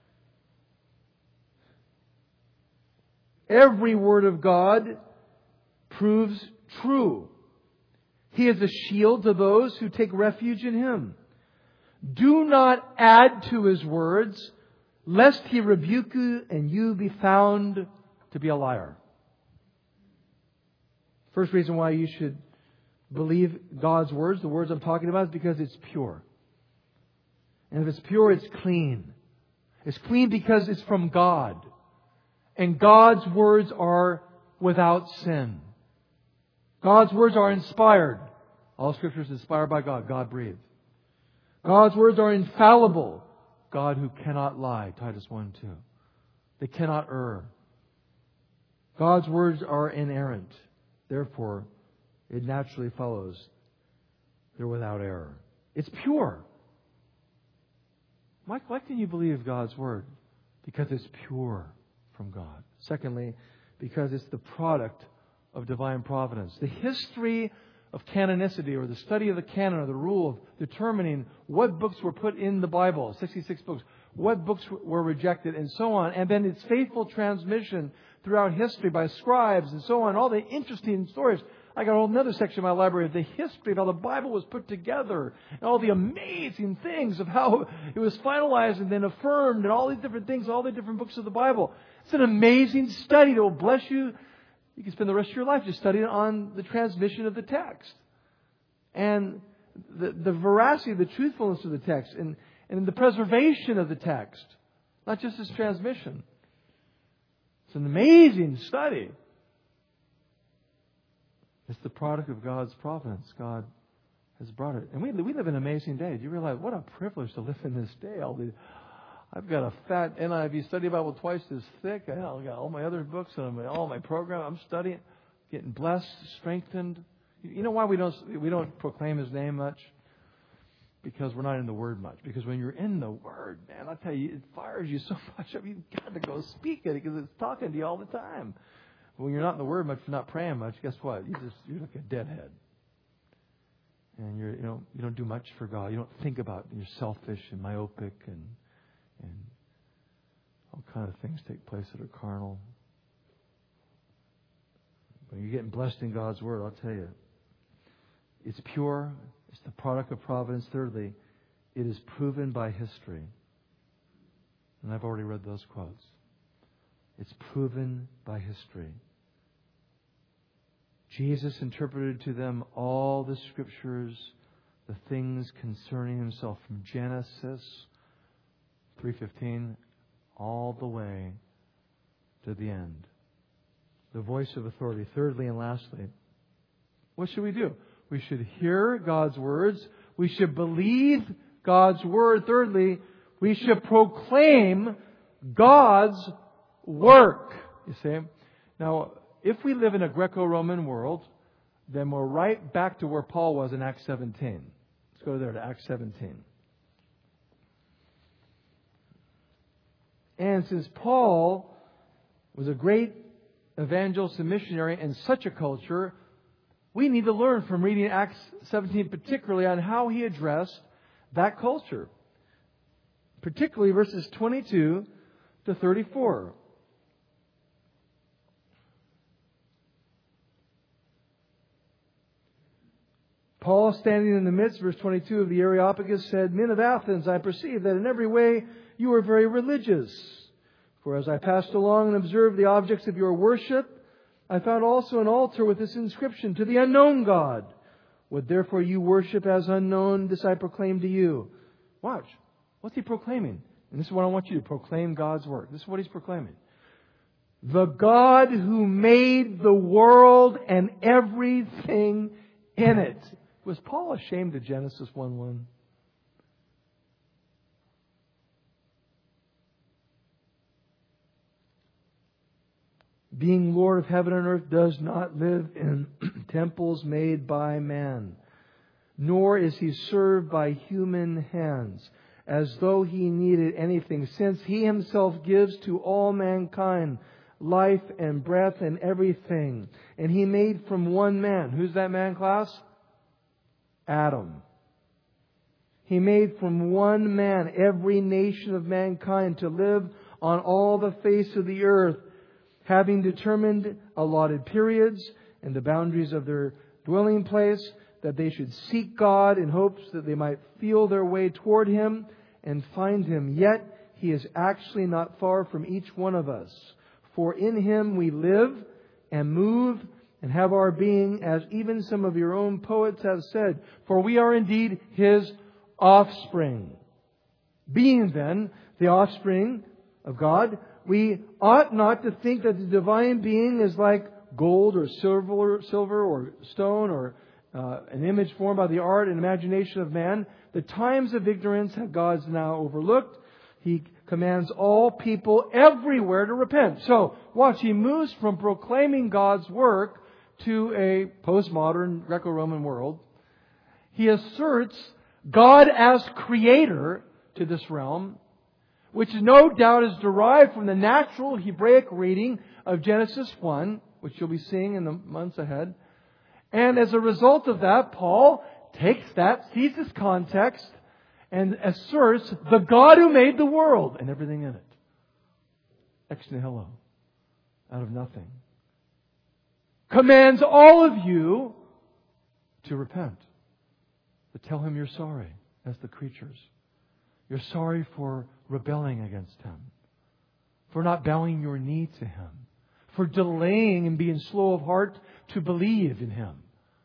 Every word of God proves true. He is a shield to those who take refuge in Him. Do not add to His words, lest He rebuke you and you be found to be a liar. First reason why you should believe God's words, the words I'm talking about, is because it's pure. And if it's pure, it's clean. It's clean because it's from God. And God's words are without sin. God's words are inspired. All Scripture is inspired by God. God breathed. God's words are infallible. God who cannot lie. Titus one two. They cannot err. God's words are inerrant. Therefore, it naturally follows they're without error. It's pure. Why, why can you believe God's Word? Because it's pure from God. Secondly, because it's the product of divine providence. The history of canonicity, or the study of the canon, or the rule of determining what books were put in the Bible, sixty-six books, what books were rejected, and so on, and then its faithful transmission throughout history by scribes and so on, all the interesting stories. I got a whole another section of my library of the history of how the Bible was put together and all the amazing things of how it was finalized and then affirmed and all these different things, all the different books of the Bible. It's an amazing study that will bless you. You can spend the rest of your life just studying on the transmission of the text and the, the veracity, the truthfulness of the text, and, and the preservation of the text, not just its transmission. It's an amazing study. It's the product of God's providence. God has brought it. And we, we live in an amazing day. Do you realize what a privilege to live in this day? All the, I've got a fat N I V study Bible twice as thick. I've got all my other books and all my program. I'm studying, getting blessed, strengthened. You know why we don't we don't proclaim His name much? Because we're not in the Word much. Because when you're in the Word, man, I'll tell you, it fires you so much. I mean, you've got to go speak it because it's talking to you all the time. When you're not in the Word much, you're not praying much, guess what? You just you're like a deadhead. And you're you know you don't do much for God. You don't think about it. You're selfish and myopic and and all kind of things take place that are carnal. When you're getting blessed in God's Word, I'll tell you, it's pure. It's the product of providence. Thirdly, it is proven by history. And I've already read those quotes. It's proven by history. Jesus interpreted to them all the Scriptures, the things concerning Himself, from Genesis three fifteen all the way to the end. The voice of authority. Thirdly and lastly, what should we do? We should hear God's words. We should believe God's Word. Thirdly, we should proclaim God's work. You see? Now, if we live in a Greco-Roman world, then we're right back to where Paul was in Acts seventeen. Let's go there to Acts seventeen. And since Paul was a great evangelist and missionary in such a culture, we need to learn from reading Acts seventeen, particularly on how he addressed that culture. Particularly verses twenty-two to thirty-four. Paul, standing in the midst, verse twenty-two of the Areopagus, said, Men of Athens, I perceive that in every way you are very religious. For as I passed along and observed the objects of your worship, I found also an altar with this inscription, To the unknown God. What therefore you worship as unknown, this I proclaim to you. Watch. What's he proclaiming? And this is what I want you to proclaim God's work. This is what he's proclaiming. The God who made the world and everything in it. Was Paul ashamed of Genesis one one? Being Lord of heaven and earth, does not live in temples made by man, nor is he served by human hands, as though he needed anything, since he himself gives to all mankind life and breath and everything. And he made from one man. Who's that man, class? Adam. He made from one man every nation of mankind to live on all the face of the earth, having determined allotted periods and the boundaries of their dwelling place, that they should seek God in hopes that they might feel their way toward Him and find Him. Yet He is actually not far from each one of us. For in Him we live and move and have our being, as even some of your own poets have said. For we are indeed His offspring. Being then the offspring of God, we ought not to think that the divine being is like gold or silver, silver or stone or uh, an image formed by the art and imagination of man. The times of ignorance have God's now overlooked. He commands all people everywhere to repent. So, watch, he moves from proclaiming God's work to a postmodern Greco-Roman world. He asserts God as creator to this realm, which no doubt is derived from the natural Hebraic reading of Genesis one, which you'll be seeing in the months ahead. And as a result of that, Paul takes that, sees this context, and asserts the God who made the world and everything in it. Ex nihilo. Out of nothing. Commands all of you to repent. But tell Him you're sorry as the creatures. You're sorry for rebelling against Him. For not bowing your knee to Him. For delaying and being slow of heart to believe in Him.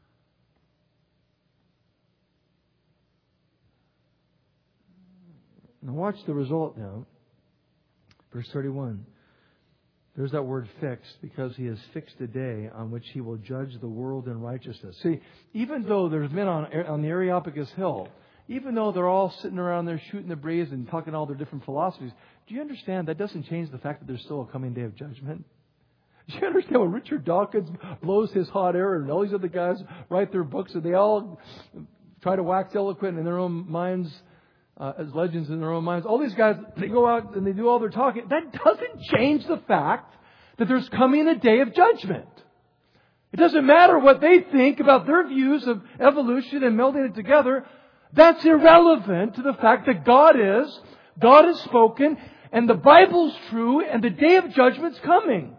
Now watch the result now. Verse thirty-one. There's that word fixed, because He has fixed a day on which He will judge the world in righteousness. See, even though there's men on, on the Areopagus Hill, even though they're all sitting around there shooting the breeze and talking all their different philosophies, do you understand that doesn't change the fact that there's still a coming day of judgment? Do you understand when Richard Dawkins blows his hot air and all these other guys write their books and they all try to wax eloquent in their own minds, uh, as legends in their own minds? All these guys, they go out and they do all their talking. That doesn't change the fact that there's coming a day of judgment. It doesn't matter what they think about their views of evolution and melding it together. That's irrelevant to the fact that God is, God has spoken, and the Bible's true, and the day of judgment's coming.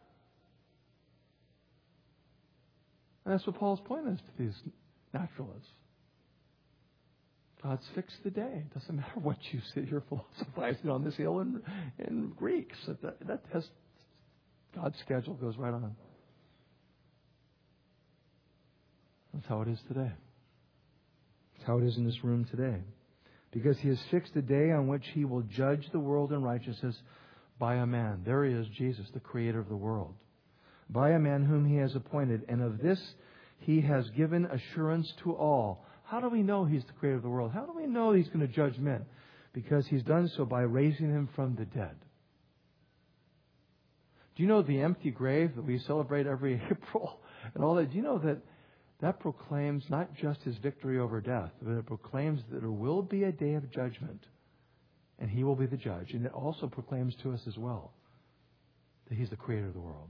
And that's what Paul's point is to these naturalists. God's fixed the day. It doesn't matter what you sit here philosophizing on this hill in, in Greeks. That, that has, God's schedule goes right on. That's how it is today. That's how it is in this room today. Because He has fixed a day on which He will judge the world in righteousness by a man. There He is, Jesus, the Creator of the world. By a man whom He has appointed. And of this He has given assurance to all. How do we know He's the Creator of the world? How do we know He's going to judge men? Because He's done so by raising Him from the dead. Do you know the empty grave that we celebrate every April and all that? Do you know that that proclaims not just His victory over death, but it proclaims that there will be a day of judgment, and He will be the judge. And it also proclaims to us as well that He's the creator of the world.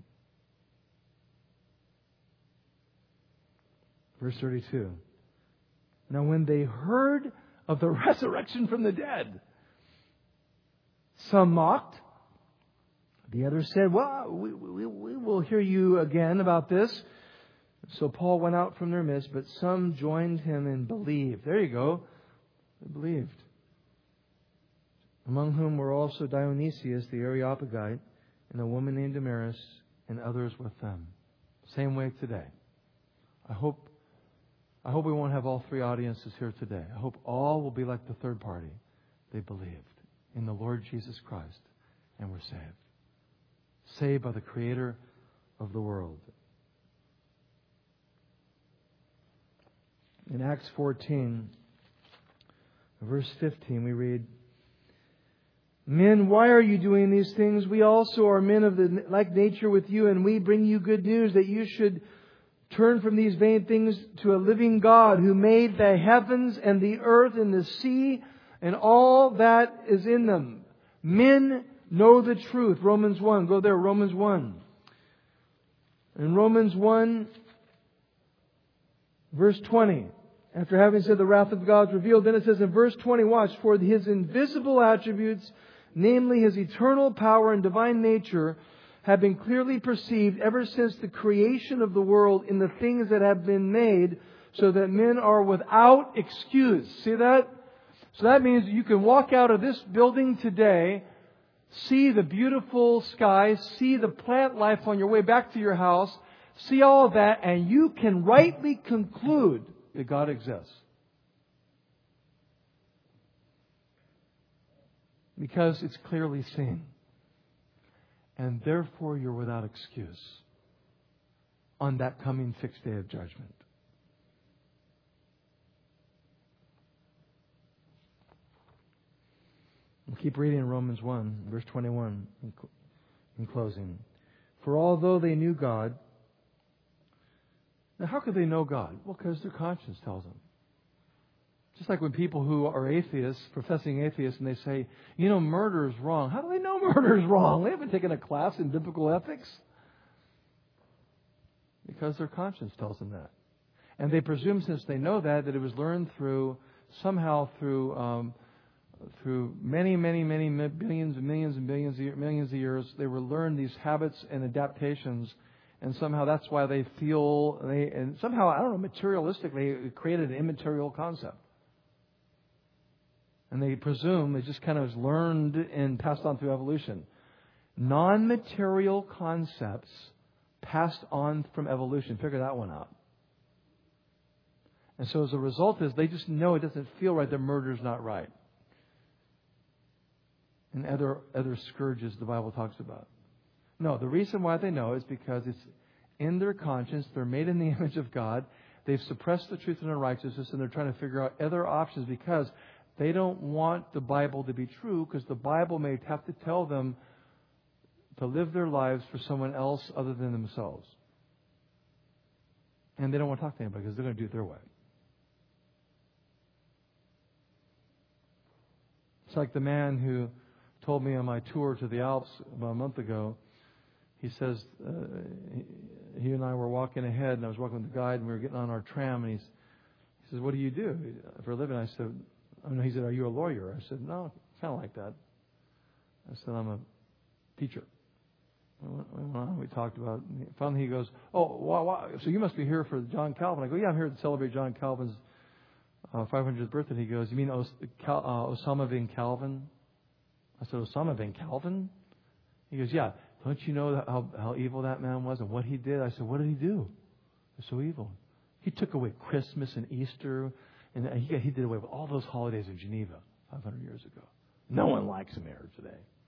Verse thirty-two. Now when they heard of the resurrection from the dead, some mocked. The others said, well, we, we, we will hear you again about this. So Paul went out from their midst, but some joined him and believed. There you go. They believed. Among whom were also Dionysius the Areopagite and a woman named Damaris and others with them. Same way today. I hope I hope we won't have all three audiences here today. I hope all will be like the third party. They believed in the Lord Jesus Christ and were saved. Saved by the Creator of the world. In Acts fourteen, verse fifteen, we read, Men, why are you doing these things? We also are men of the like nature with you, and we bring you good news that you should turn from these vain things to a living God who made the heavens and the earth and the sea and all that is in them. Men know the truth. Romans one. Go there. Romans one. In Romans one, verse twenty. After having said the wrath of God is revealed, then it says in verse twenty, watch, for His invisible attributes, namely His eternal power and divine nature, have been clearly perceived ever since the creation of the world in the things that have been made, so that men are without excuse. See that? So that means you can walk out of this building today, see the beautiful skies, see the plant life on your way back to your house, see all of that, and you can rightly conclude that God exists. Because it's clearly seen. And therefore you're without excuse on that coming fixed day of judgment. We'll keep reading in Romans one, verse twenty-one, in closing. For although they knew God, now how could they know God? Well, because their conscience tells them. Just like when people who are atheists, professing atheists, and they say, you know, murder is wrong. How do they know murder is wrong? They haven't taken a class in biblical ethics. Because their conscience tells them that. And they presume, since they know that, that it was learned through, somehow through um, through many, many, many billions and millions and billions of, millions of years, they were learned these habits and adaptations. And somehow that's why they feel, they, and somehow, I don't know, materialistically, it created an immaterial concept. And they presume they just kind of learned and passed on through evolution. Non-material concepts passed on from evolution. Figure that one out. And so as a result is they just know it doesn't feel right, that murder's not right. And other other scourges the Bible talks about. No, the reason why they know is because it's in their conscience. They're made in the image of God. They've suppressed the truth in their righteousness, and they're trying to figure out other options because they don't want the Bible to be true, because the Bible may have to tell them to live their lives for someone else other than themselves. And they don't want to talk to anybody because they're going to do it their way. It's like the man who told me on my tour to the Alps about a month ago. He says, uh, he and I were walking ahead, and I was walking with the guide, and we were getting on our tram, and he's, he says, what do you do for a living? I said, oh, no. He said, are you a lawyer? I said, no, kind of like that. I said, I'm a teacher. We went, we went on, we talked about it. Finally he goes, oh, why, why? So you must be here for John Calvin. I go, yeah, I'm here to celebrate John Calvin's uh, five hundredth birthday. He goes, you mean Os- Cal- uh, Osama bin Calvin? I said, Osama bin Calvin? He goes, yeah. Don't you know that how, how evil that man was and what he did? I said, what did he do? It's so evil. He took away Christmas and Easter, and he, he did away with all those holidays in Geneva five hundred years ago. No one likes him here today.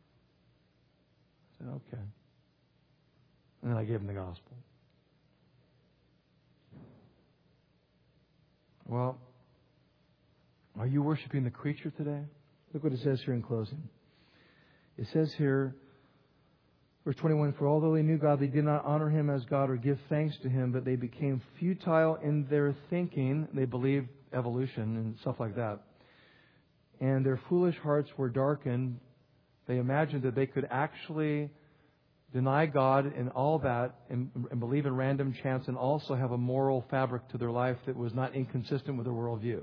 I said, okay. And then I gave him the gospel. Well, are you worshiping the creature today? Look what it says here in closing. It says here, Verse twenty-one, for although they knew God, they did not honor Him as God or give thanks to Him, but they became futile in their thinking. They believed evolution and stuff like that. And their foolish hearts were darkened. They imagined that they could actually deny God and all that and, and believe in random chance and also have a moral fabric to their life that was not inconsistent with their worldview.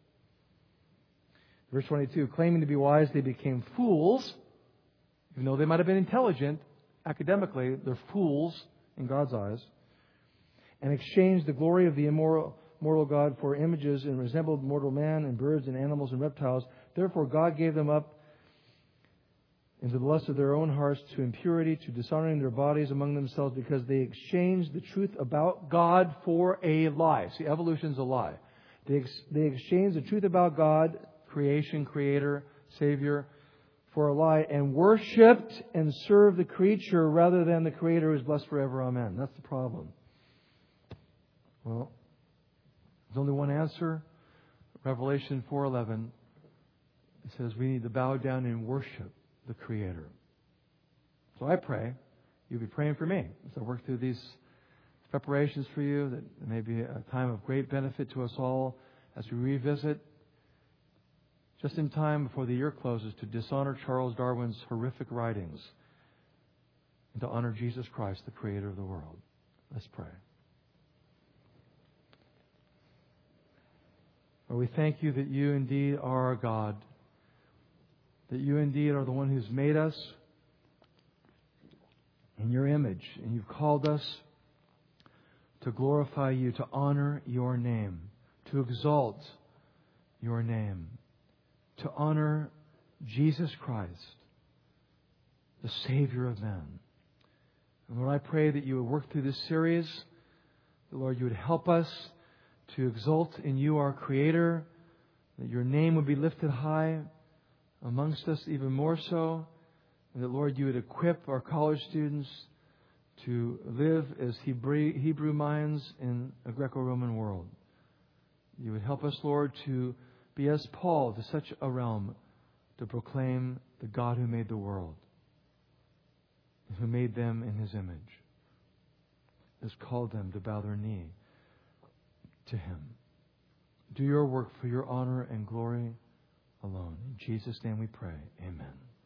Verse twenty-two, claiming to be wise, they became fools. Even though they might have been intelligent academically, they're fools in God's eyes. And exchanged the glory of the immoral mortal God for images and resembled mortal man and birds and animals and reptiles. Therefore God gave them up into the lust of their own hearts, to impurity, to dishonoring their bodies among themselves, because they exchanged the truth about God for a lie. See, evolution's a lie. They, ex- they exchanged the truth about God, creation, creator, savior, for a lie, and worshipped and served the creature rather than the creator who is blessed forever. Amen. That's the problem. Well, there's only one answer. Revelation four eleven. It says we need to bow down and worship the Creator. So I pray you'll be praying for me as I work through these preparations for you, that it may be a time of great benefit to us all as we revisit, just in time before the year closes, to dishonor Charles Darwin's horrific writings and to honor Jesus Christ, the Creator of the world. Let's pray. Lord, we thank you that you indeed are our God, that you indeed are the one who's made us in your image, and you've called us to glorify you, to honor your name, to exalt your name, to honor Jesus Christ, the Savior of men. And Lord, I pray that you would work through this series, that Lord, you would help us to exult in you, our Creator, that your name would be lifted high amongst us even more so, and that, Lord, you would equip our college students to live as Hebrew, Hebrew minds in a Greco-Roman world. You would help us, Lord, to be as Paul to such a realm, to proclaim the God who made the world, and who made them in His image, has called them to bow their knee to Him. Do your work for your honor and glory alone. In Jesus' name we pray. Amen.